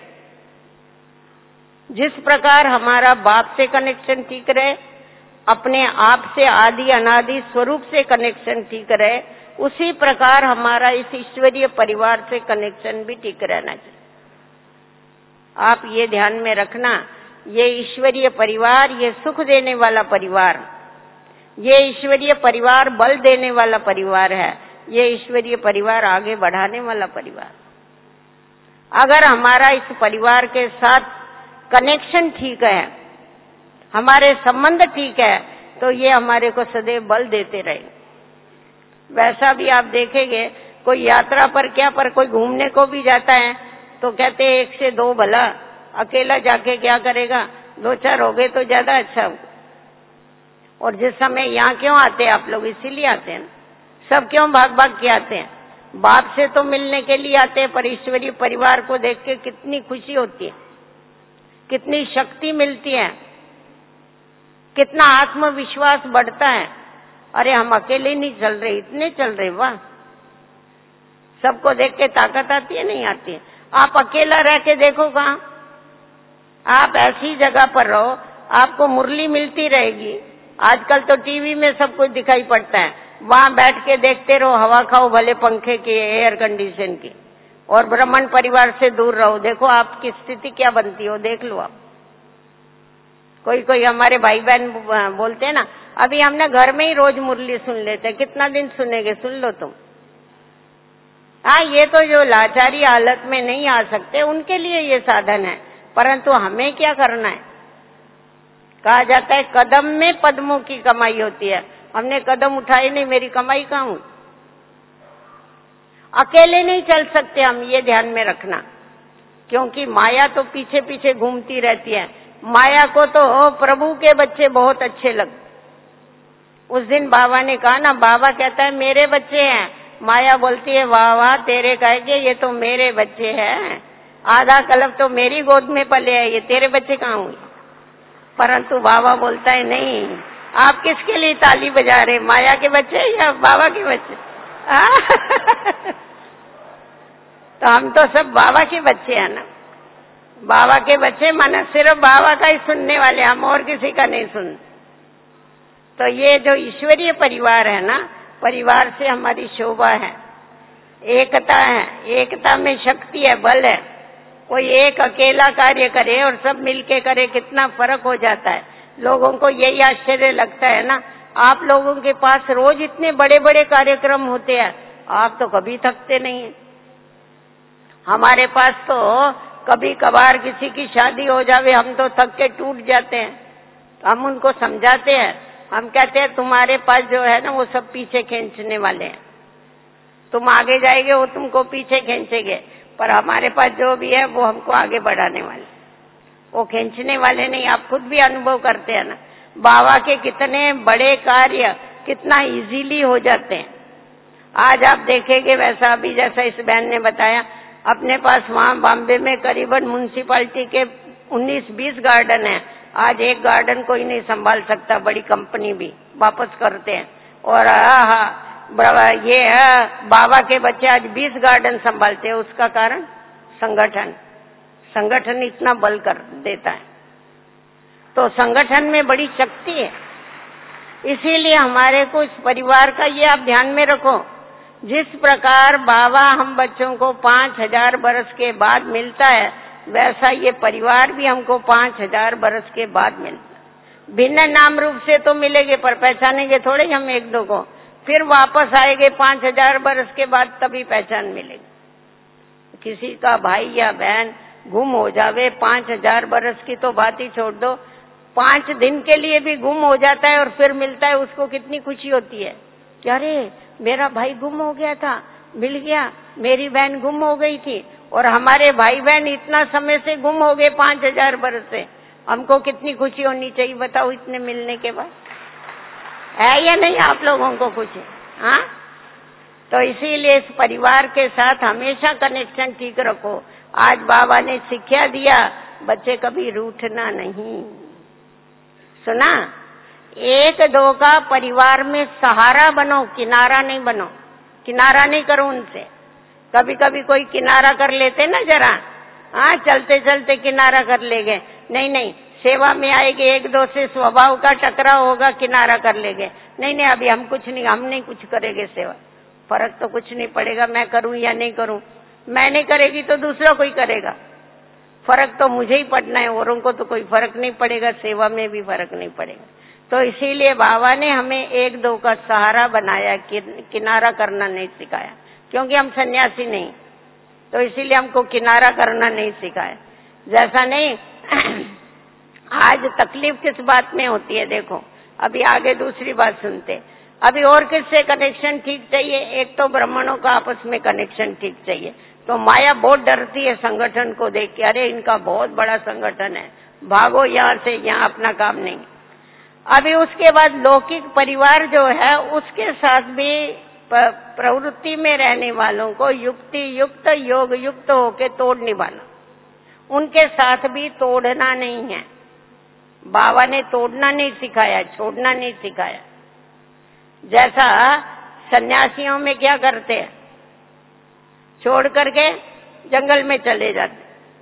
Speaker 2: जिस प्रकार हमारा बाप से कनेक्शन ठीक रहे, अपने आप से आदि अनादि स्वरूप से कनेक्शन ठीक रहे, उसी प्रकार हमारा इस ईश्वरीय परिवार से कनेक्शन भी ठीक रहना चाहिए। आप ये ध्यान में रखना, ये ईश्वरीय परिवार, ये सुख देने वाला परिवार, ये ईश्वरीय परिवार बल देने वाला परिवार है, ये ईश्वरीय परिवार आगे बढ़ाने वाला परिवार। अगर हमारा इस परिवार के साथ कनेक्शन ठीक है, हमारे संबंध ठीक है, तो ये हमारे को सदैव बल देते रहेंगे। वैसा भी आप देखेंगे, कोई यात्रा पर क्या पर कोई घूमने को भी जाता है तो कहते हैं 1 से 2 भला, अकेला जाके क्या करेगा, 2-4 हो गए तो ज्यादा अच्छा हो। और जिस समय यहाँ क्यों आते हैं आप लोग, इसीलिए आते हैं, सब क्यों भाग भाग के आते हैं, बाप से तो मिलने के लिए आते हैं, पर ईश्वरीय परिवार को देख के कितनी खुशी होती है, कितनी शक्ति मिलती है, कितना आत्मविश्वास बढ़ता है। अरे हम अकेले नहीं चल रहे, इतने चल रहे, वाह। सबको देख के ताकत आती है, नहीं आती है। आप अकेला रह के देखो, कहाँ आप ऐसी जगह पर रहो, आपको मुरली मिलती रहेगी। आजकल तो टीवी में सब कुछ दिखाई पड़ता है, वहां बैठ के देखते रहो, हवा खाओ भले पंखे की, एयर कंडीशन की, और ब्राह्मण परिवार से दूर रहो, देखो आपकी स्थिति क्या बनती हो, देख लो आप। कोई हमारे भाई बहन बोलते हैं ना, अभी हमने घर में ही रोज मुरली सुन लेते हैं, कितना दिन सुनेंगे, सुन लो तुम। हाँ, ये तो जो लाचारी हालत में नहीं आ सकते उनके लिए ये साधन है, परंतु हमें क्या करना है। कहा जाता है कदम में पद्मों की कमाई होती है, हमने कदम उठाए नहीं, मेरी कमाई कहाँ हुई। अकेले नहीं चल सकते हम, ये ध्यान में रखना, क्योंकि माया तो पीछे पीछे घूमती रहती है। माया को तो प्रभु के बच्चे बहुत अच्छे लगते। उस दिन बाबा ने कहा ना, बाबा कहता है मेरे बच्चे हैं, माया बोलती है वाह वाह तेरे कहेंगे, ये तो मेरे बच्चे हैं, आधा कल्प तो मेरी गोद में पले है, ये तेरे बच्चे कहाँ हुए। परंतु बाबा बोलता है नहीं, आप किसके लिए ताली बजा रहे, माया के बच्चे या बाबा के बच्चे। तो हम तो सब बाबा के बच्चे हैं ना, बाबा के बच्चे माना सिर्फ बाबा का ही सुनने वाले, हम और किसी का नहीं सुनते। तो ये जो ईश्वरीय परिवार है ना, परिवार से हमारी शोभा है, एकता है, एकता में शक्ति है, बल है। कोई एक अकेला कार्य करे और सब मिलके करे, कितना फर्क हो जाता है। लोगों को यही आश्चर्य लगता है ना, आप लोगों के पास रोज इतने बड़े बड़े कार्यक्रम होते हैं, आप तो कभी थकते नहीं है। हमारे पास तो कभी कभार किसी की शादी हो जावे, हम तो थक के टूट जाते हैं। तो हम उनको समझाते हैं, हम कहते हैं तुम्हारे पास जो है ना वो सब पीछे खींचने वाले हैं, तुम आगे जाएंगे वो तुमको पीछे खींचेंगे, पर हमारे पास जो भी है वो हमको आगे बढ़ाने वाले, वो खींचने वाले नहीं। आप खुद भी अनुभव करते हैं ना, बाबा के कितने बड़े कार्य कितना इजीली हो जाते हैं। आज आप देखेंगे, वैसा अभी जैसा इस बहन ने बताया, अपने पास वहाँ बॉम्बे में करीबन म्युनिसिपैलिटी के 19-20 गार्डन है। आज एक गार्डन कोई नहीं संभाल सकता, बड़ी कंपनी भी वापस करते हैं। और ये बाबा के बच्चे आज 20 गार्डन संभालते हैं। उसका कारण संगठन इतना बल कर देता है। तो संगठन में बड़ी शक्ति है, इसीलिए हमारे को इस परिवार का ये आप ध्यान में रखो। जिस प्रकार बाबा हम बच्चों को 5000 बरस के बाद मिलता है, वैसा ये परिवार भी हमको 5000 बरस के बाद मिलता है। भिन्न नाम रूप से तो मिलेंगे, पर पहचानेंगे थोड़े हम एक दो को, फिर वापस आएंगे 5000 बरस के बाद, तभी पहचान मिलेगी। किसी का भाई या बहन गुम हो जावे, 5000 बरस की तो बात ही छोड़ दो, 5 दिन के लिए भी गुम हो जाता है और फिर मिलता है, उसको कितनी खुशी होती है कि अरे मेरा भाई गुम हो गया था, मिल गया। मेरी बहन गुम हो गई थी और हमारे भाई बहन इतना समय से गुम हो गए, 5000 वर्ष से। हमको कितनी खुशी होनी चाहिए बताओ इतने मिलने के बाद। है या नहीं आप लोगों को खुशी? हाँ, तो इसीलिए इस परिवार के साथ हमेशा कनेक्शन ठीक रखो। आज बाबा ने शिक्षा दिया, बच्चे कभी रूठना नहीं। सुना? 1-2 का परिवार में सहारा बनो, किनारा नहीं बनो। किनारा नहीं करो उनसे। कभी कभी कोई किनारा कर लेते ना जरा, हाँ, चलते चलते किनारा कर ले गए। नहीं नहीं, सेवा में आएंगे 1-2 से स्वभाव का टकराव होगा, किनारा कर ले गए। नहीं नहीं, अभी हम नहीं कुछ करेंगे सेवा। फर्क तो कुछ नहीं पड़ेगा, मैं करूं या नहीं करूं। मैं नहीं करेगी तो दूसरा कोई करेगा। फर्क तो मुझे ही पड़ना है, औरों को तो कोई फर्क नहीं पड़ेगा, सेवा में भी फर्क नहीं पड़ेगा। तो इसीलिए बाबा ने हमें 1-2 का सहारा बनाया, किनारा करना नहीं सिखाया, क्योंकि हम सन्यासी नहीं, तो इसीलिए हमको किनारा करना नहीं सिखाया। जैसा नहीं आज तकलीफ किस बात में होती है देखो, अभी आगे दूसरी बात सुनते। अभी और किससे कनेक्शन ठीक चाहिए? एक तो ब्राह्मणों का आपस में कनेक्शन ठीक चाहिए। तो माया बहुत डरती है संगठन को देख के, अरे इनका बहुत बड़ा संगठन है, भागो यहाँ से, यहाँ अपना काम नहीं। अभी उसके बाद लौकिक परिवार जो है उसके साथ भी प्रवृत्ति में रहने वालों को युक्ति युक्त योग युक्त होके तोड़ निभाना। उनके साथ भी तोड़ना नहीं है। बाबा ने तोड़ना नहीं सिखाया, छोड़ना नहीं सिखाया। जैसा सन्यासियों में क्या करते हैं, छोड़ करके जंगल में चले जाते।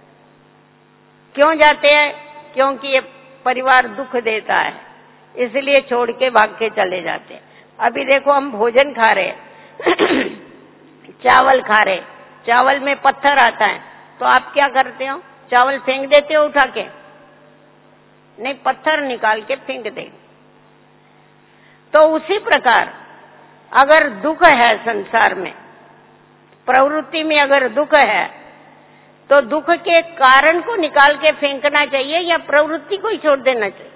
Speaker 2: क्यों जाते हैं? क्योंकि ये परिवार दुख देता है, इसलिए छोड़ के भाग के चले जाते हैं। अभी देखो हम भोजन खा रहे चावल खा रहे, चावल में पत्थर आता है तो आप क्या करते हो? चावल फेंक देते हो उठा के? नहीं, पत्थर निकाल के फेंक देंगे। तो उसी प्रकार अगर दुख है संसार में, प्रवृत्ति में अगर दुख है, तो दुख के कारण को निकाल के फेंकना चाहिए या प्रवृत्ति को ही छोड़ देना चाहिए?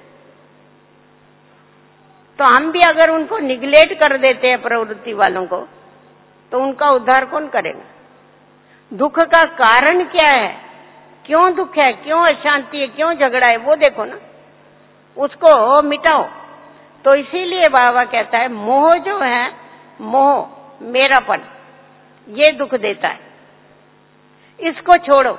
Speaker 2: तो हम भी अगर उनको निगलेक्ट कर देते हैं प्रवृत्ति वालों को, तो उनका उद्धार कौन करेगा? दुख का कारण क्या है, क्यों दुख है, क्यों अशांति है, क्यों झगड़ा है, वो देखो ना, उसको मिटाओ। तो इसीलिए बाबा कहता है मोह जो है, मोह मेरापन, ये दुख देता है, इसको छोड़ो।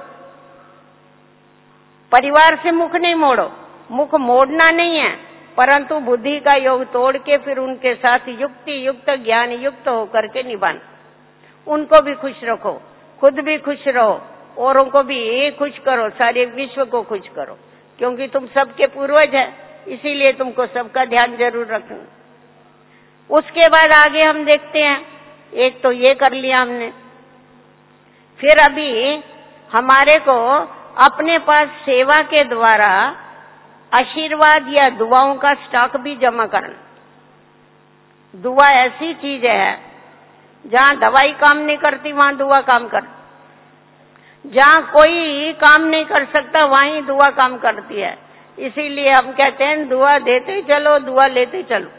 Speaker 2: परिवार से मुख नहीं मोड़ो, मुख मोड़ना नहीं है, परंतु बुद्धि का योग तोड़ के फिर उनके साथ युक्ति युक्त ज्ञान युक्त होकर के निभाना। उनको भी खुश रखो, खुद भी खुश रहो, औरों को भी खुश करो, सारे विश्व को खुश करो, क्योंकि तुम सबके पूर्वज है, इसीलिए तुमको सबका ध्यान जरूर रखना। उसके बाद आगे हम देखते हैं, एक तो ये कर लिया हमने, फिर अभी हमारे को अपने पास सेवा के द्वारा आशीर्वाद या दुआओं का स्टॉक भी जमा करना। दुआ ऐसी चीज है, जहां दवाई काम नहीं करती वहां दुआ काम कर, जहां कोई काम नहीं कर सकता वहीं दुआ काम करती है। इसीलिए हम कहते हैं दुआ देते चलो, दुआ लेते चलो।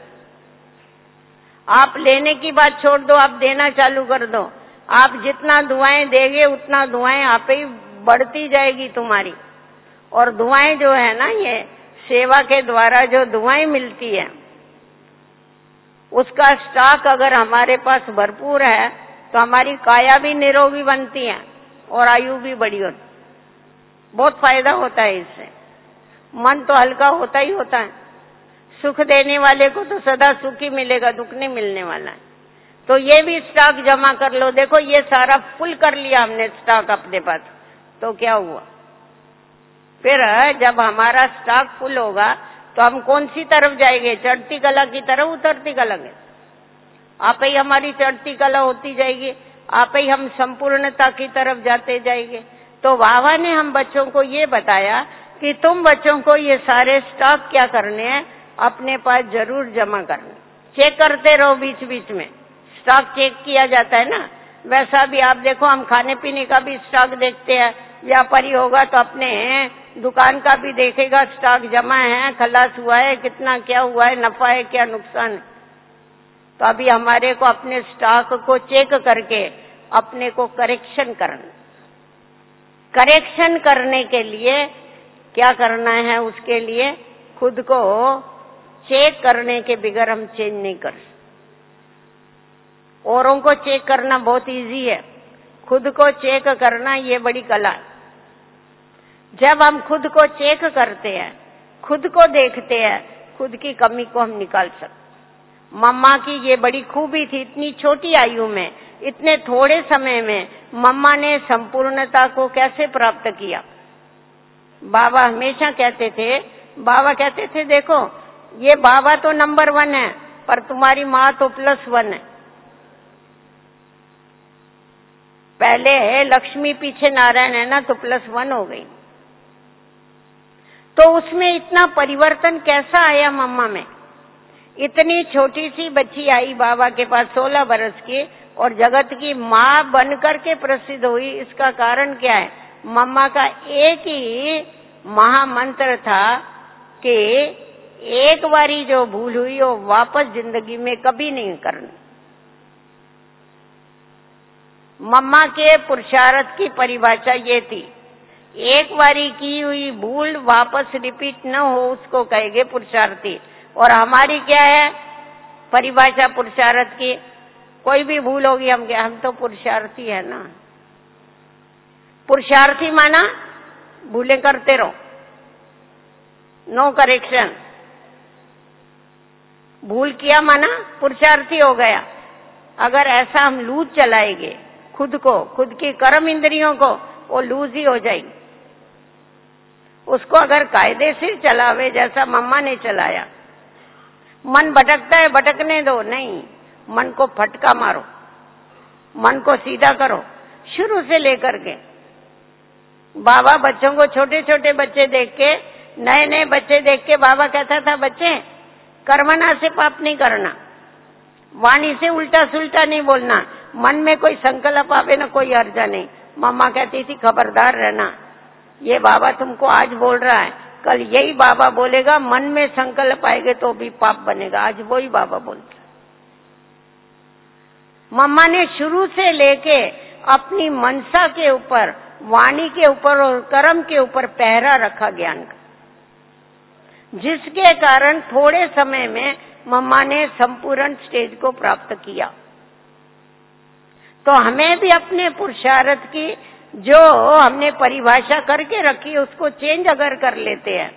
Speaker 2: आप लेने की बात छोड़ दो, आप देना चालू कर दो। आप जितना दुआएं देंगे उतना दुआएं आप ही बढ़ती जाएगी तुम्हारी। और दुआएं जो है ना, ये सेवा के द्वारा जो दुआएं मिलती है, उसका स्टॉक अगर हमारे पास भरपूर है तो हमारी काया भी निरोगी बनती है और आयु भी बड़ी होती। बहुत फायदा होता है इससे। मन तो हल्का होता ही होता है। सुख देने वाले को तो सदा सुख ही मिलेगा, दुख नहीं मिलने वाला है। तो ये भी स्टॉक जमा कर लो। देखो ये सारा फुल कर लिया हमने स्टॉक अपने पास, तो क्या हुआ? फिर जब हमारा स्टॉक फुल होगा तो हम कौन सी तरफ जाएंगे? चढ़ती कला की तरफ, उतरती कला की? आप ही हमारी चढ़ती कला होती जाएगी, आप ही हम संपूर्णता की तरफ जाते जाएंगे। तो बाबा ने हम बच्चों को ये बताया कि तुम बच्चों को ये सारे स्टॉक क्या करने हैं, अपने पास जरूर जमा करने। चेक करते रहो, बीच बीच में स्टॉक चेक किया जाता है ना। वैसा भी आप देखो, हम खाने पीने का भी स्टॉक देखते हैं। व्यापारी होगा तो अपने दुकान का भी देखेगा, स्टॉक जमा है, खलास हुआ है, कितना क्या हुआ है, नफा है क्या नुकसान है। तो अभी हमारे को अपने स्टॉक को चेक करके अपने को करेक्शन करना। करेक्शन करने के लिए क्या करना है? उसके लिए खुद को चेक करने के बगैर हम चेंज नहीं कर सकते। औरों को चेक करना बहुत इजी है, खुद को चेक करना ये बड़ी कला है। जब हम खुद को चेक करते हैं, खुद को देखते हैं, खुद की कमी को हम निकाल सकते। मम्मा की ये बड़ी खूबी थी, इतनी छोटी आयु में, इतने थोड़े समय में मम्मा ने संपूर्णता को कैसे प्राप्त किया। बाबा हमेशा कहते थे देखो ये बाबा तो नंबर 1 है, पर तुम्हारी माँ तो +1 है। पहले है लक्ष्मी पीछे नारायण है ना, तो +1 हो गई। तो उसमें इतना परिवर्तन कैसा आया मम्मा में? इतनी छोटी सी बच्ची आई बाबा के पास 16 बरस की, और जगत की माँ बनकर के प्रसिद्ध हुई। इसका कारण क्या है? मम्मा का एक ही महामंत्र था कि एक बारी जो भूल हुई वो वापस जिंदगी में कभी नहीं करनी। मम्मा के पुरुषार्थ की परिभाषा ये थी, एक बारी की हुई भूल वापस रिपीट न हो उसको कहेंगे पुरुषार्थी। और हमारी क्या है परिभाषा पुरुषार्थ की? कोई भी भूल होगी हम तो पुरुषार्थी है ना। पुरुषार्थी माना भूलें करते रहो, नो करेक्शन। भूल किया माना पुरुषार्थी हो गया। अगर ऐसा हम लूज चलाएंगे खुद को, खुद की कर्म इंद्रियों को, वो लूज ही हो जाएगी। उसको अगर कायदे से चलावे जैसा मम्मा ने चलाया, मन भटकता है भटकने दो, नहीं, मन को फटका मारो, मन को सीधा करो शुरू से लेकर के। बाबा बच्चों को, छोटे छोटे बच्चे देख के, नए नए बच्चे देख के बाबा कहता था, बच्चे कर्मणा से पाप नहीं करना, वाणी से उल्टा सुल्टा नहीं बोलना, मन में कोई संकल्प आवे ना कोई हर्जा नहीं। मम्मा कहती थी खबरदार रहना, ये बाबा तुमको आज बोल रहा है, कल यही बाबा बोलेगा, मन में संकल्प आएगा तो भी पाप बनेगा। आज वही बाबा बोलते। मम्मा ने शुरू से लेके अपनी मनसा के ऊपर, वाणी के ऊपर और कर्म के ऊपर पहरा रखा ज्ञान का, जिसके कारण थोड़े समय में मम्मा ने संपूर्ण स्टेज को प्राप्त किया। तो हमें भी अपने पुरुषार्थ की जो हमने परिभाषा करके रखी उसको चेंज अगर कर लेते हैं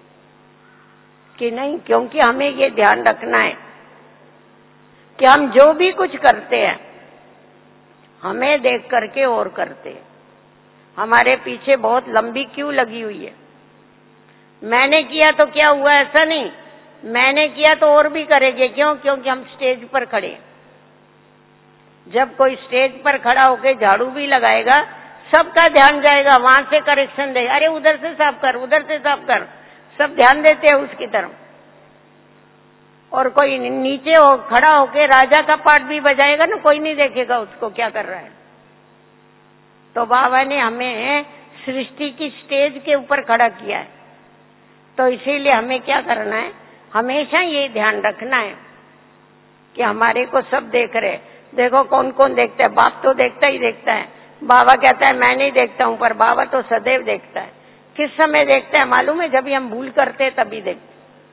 Speaker 2: कि नहीं, क्योंकि हमें ये ध्यान रखना है कि हम जो भी कुछ करते हैं हमें देख करके और करते हैं। हमारे पीछे बहुत लंबी क्यू लगी हुई है। मैंने किया तो क्या हुआ, ऐसा नहीं, मैंने किया तो और भी करेंगे। क्यों? क्योंकि हम स्टेज पर खड़े हैं। जब कोई स्टेज पर खड़ा होकर झाड़ू भी लगाएगा, सबका ध्यान जाएगा, वहां से करेक्शन देगा, अरे उधर से साफ कर, उधर से साफ कर, सब ध्यान देते हैं उसकी तरफ। और कोई नीचे खड़ा होके राजा का पाठ भी बजाएगा ना, कोई नहीं देखेगा उसको क्या कर रहा है। तो बाबा ने हमें सृष्टि की स्टेज के ऊपर खड़ा किया है, तो इसीलिए हमें क्या करना है, हमेशा ये ध्यान रखना है कि हमारे को सब देख रहे। देखो कौन कौन देखता है, बाप तो देखता ही देखता है। बाबा कहता है मैं नहीं देखता हूं, पर बाबा तो सदैव देखता है। किस समय देखता है मालूम है? जब भी हम भूल करते हैं तभी देखते।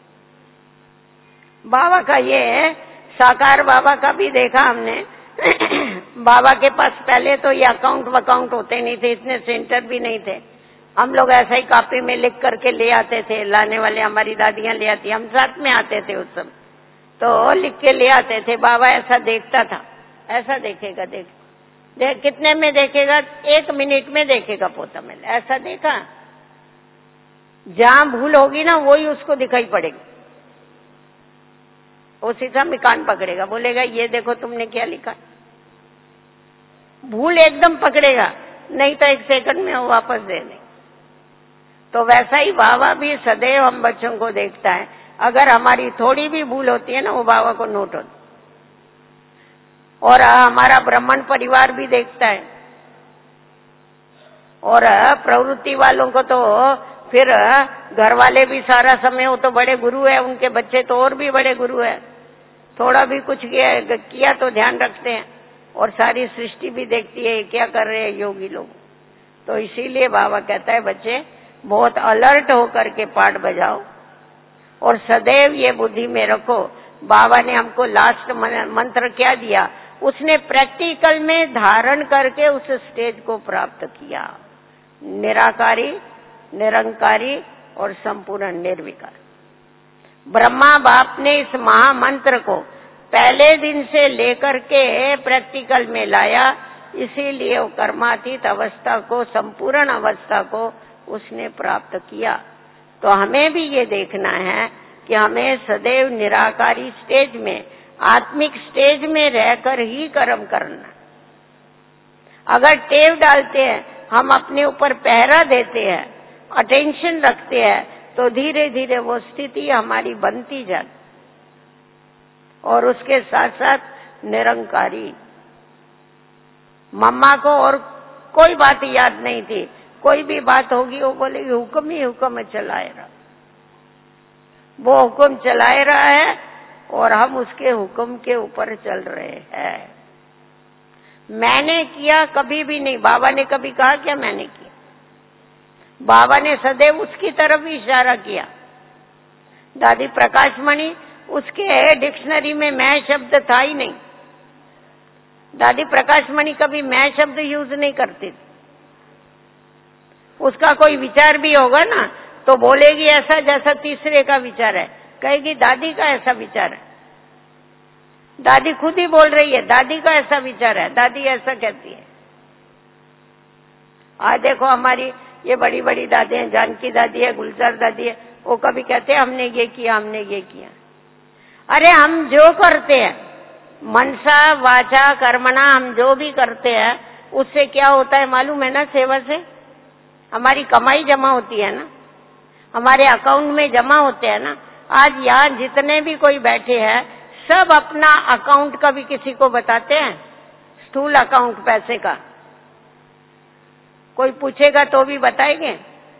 Speaker 2: बाबा का ये है, साकार बाबा का भी देखा हमने। बाबा के पास पहले तो ये अकाउंट होते नहीं थे, इतने सेंटर भी नहीं थे। हम लोग ऐसा ही कॉपी में लिख करके ले आते थे, लाने वाले हमारी दादियां ले आती, हम साथ में आते थे उस समय, तो लिख के ले आते थे। बाबा ऐसा देखता था, ऐसा देखेगा, देख कितने में देखेगा, 1 मिनट में देखेगा पोता में, ऐसा देखा। जहां भूल होगी ना वही उसको दिखाई पड़ेगी, उसी समय कान पकड़ेगा, बोलेगा ये देखो तुमने क्या लिखा। भूल एकदम पकड़ेगा, नहीं तो 1 सेकंड में वो वापस दे देगा। तो वैसा ही बाबा भी सदैव हम बच्चों को देखता है। अगर हमारी थोड़ी भी भूल होती है ना, वो बाबा को नोट होती। और हमारा ब्राह्मण परिवार भी देखता है, और प्रवृत्ति वालों को तो फिर घर वाले भी सारा समय, वो तो बड़े गुरु है, उनके बच्चे तो और भी बड़े गुरु है। थोड़ा भी कुछ किया तो ध्यान रखते हैं। और सारी सृष्टि भी देखती है क्या कर रहे हैं योगी लोग। तो इसीलिए बाबा कहता है बच्चे बहुत अलर्ट होकर के पाठ बजाओ और सदैव ये बुद्धि में रखो। बाबा ने हमको लास्ट मंत्र क्या दिया, उसने प्रैक्टिकल में धारण करके उस स्टेज को प्राप्त किया, निराकारी, निरंकारी और संपूर्ण निर्विकार। ब्रह्मा बाप ने इस महामंत्र को पहले दिन से लेकर के प्रैक्टिकल में लाया, इसीलिए वो कर्मातीत अवस्था को, संपूर्ण अवस्था को उसने प्राप्त किया। तो हमें भी ये देखना है कि हमें सदैव निराकारी स्टेज में, आत्मिक स्टेज में रहकर ही कर्म करना। अगर टेव डालते हैं, हम अपने ऊपर पहरा देते हैं, अटेंशन रखते हैं, तो धीरे धीरे वो स्थिति हमारी बनती जाती। और उसके साथ साथ निरंकारी। मम्मा को और कोई बात याद नहीं थी, कोई भी बात होगी वो बोलेगी हुक्म ही हुक्म चलाए रहा। वो हुक्म चलाए रहा है और हम उसके हुक्म के ऊपर चल रहे हैं। मैंने किया कभी भी नहीं। बाबा ने कभी कहा क्या मैंने किया? बाबा ने सदैव उसकी तरफ इशारा किया। दादी प्रकाश मणि, उसके डिक्शनरी में मैं शब्द था ही नहीं। दादी प्रकाश मणि कभी मैं शब्द यूज नहीं करती थी। उसका कोई विचार भी होगा ना तो बोलेगी ऐसा जैसा तीसरे का विचार है, कहेगी दादी का ऐसा विचार है। दादी खुद ही बोल रही है दादी का ऐसा विचार है, दादी ऐसा कहती है। आज देखो हमारी ये बड़ी बड़ी दादी हैं, जानकी दादी है, गुलजार दादी है, वो कभी कहते हैं हमने ये किया, हमने ये किया। अरे हम जो करते हैं, मनसा वाचा कर्मणा, हम जो भी करते हैं उससे क्या होता है मालूम है ना? सेवा से हमारी कमाई जमा होती है ना, हमारे अकाउंट में जमा होते हैं ना। आज यहाँ जितने भी कोई बैठे हैं सब अपना अकाउंट कभी किसी को बताते हैं? स्थूल अकाउंट पैसे का कोई पूछेगा तो भी बताएंगे?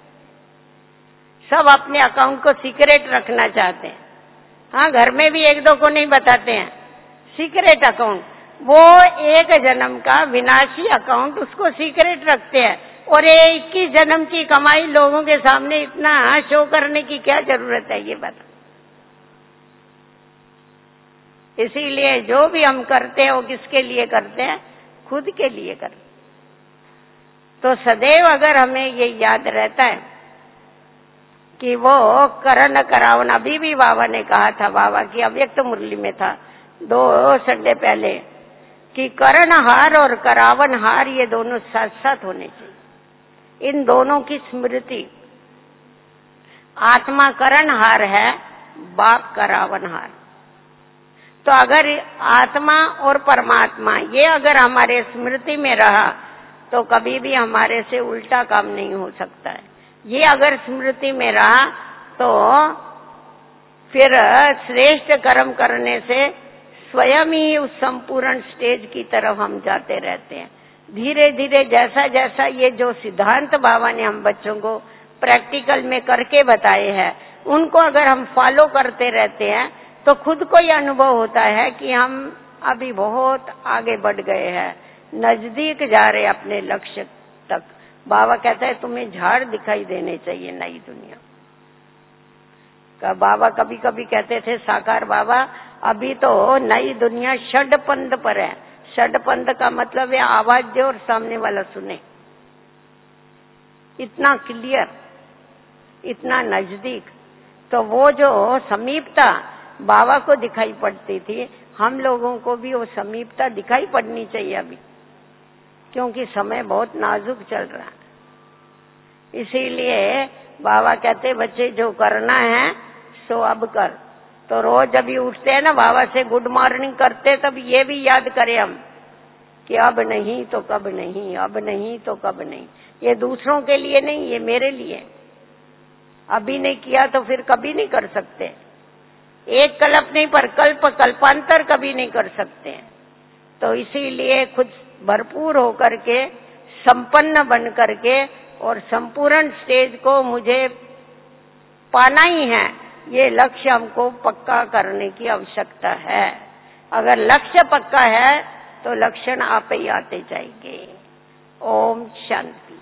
Speaker 2: सब अपने अकाउंट को सीक्रेट रखना चाहते हैं। हाँ, घर में भी एक दो को नहीं बताते हैं, सीक्रेट अकाउंट। वो एक जन्म का विनाशी अकाउंट, उसको सीक्रेट रखते हैं। और ये 21 जन्म की कमाई लोगों के सामने इतना शो करने की क्या जरूरत है, ये बता। इसीलिए जो भी हम करते हैं वो किसके लिए करते हैं? खुद के लिए करते हैं। तो सदैव अगर हमें ये याद रहता है कि वो करण करावन, अभी भी बाबा ने कहा था, बाबा की अव्यक्त मुरली में था 2 संडे पहले, कि करण हार और करावन हार ये दोनों साथ साथ होने चाहिए। इन दोनों की स्मृति। आत्मा करण हार है, बाप करावन हार। तो अगर आत्मा और परमात्मा ये अगर हमारे स्मृति में रहा तो कभी भी हमारे से उल्टा काम नहीं हो सकता है। ये अगर स्मृति में रहा तो फिर श्रेष्ठ कर्म करने से स्वयं ही उस संपूर्ण स्टेज की तरफ हम जाते रहते हैं। धीरे धीरे जैसा जैसा ये जो सिद्धांत बाबा ने हम बच्चों को प्रैक्टिकल में करके बताए हैं, उनको अगर हम फॉलो करते रहते हैं तो खुद को ये अनुभव होता है कि हम अभी बहुत आगे बढ़ गए हैं, नजदीक जा रहे अपने लक्ष्य तक। बाबा कहता है तुम्हें झाड़ दिखाई देने चाहिए नई दुनिया का। बाबा कभी कभी कहते थे, साकार बाबा, अभी तो नई दुनिया षडपंथ पर है। षडपंथ का मतलब है आवाज दे और सामने वाला सुने। इतना क्लियर, इतना नजदीक। तो वो जो समीपता बाबा को दिखाई पड़ती थी, हम लोगों को भी वो समीपता दिखाई पड़नी चाहिए अभी, क्योंकि समय बहुत नाजुक चल रहा है। इसीलिए बाबा कहते बच्चे जो करना है सो अब कर। तो रोज अभी उठते हैं ना, बाबा से गुड मॉर्निंग करते, तब ये भी याद करें हम कि अब नहीं तो कब नहीं, अब नहीं तो कब नहीं। ये दूसरों के लिए नहीं, ये मेरे लिए। अभी नहीं किया तो फिर कभी नहीं कर सकते। एक कल्प नहीं पर कल्प कल्पांतर कभी नहीं कर सकते। तो इसीलिए खुद भरपूर होकर के, संपन्न बन करके और संपूर्ण स्टेज को मुझे पाना ही है, ये लक्ष्य हमको पक्का करने की आवश्यकता है। अगर लक्ष्य पक्का है तो लक्षण आप ही आते जाएंगे। ओम शांति।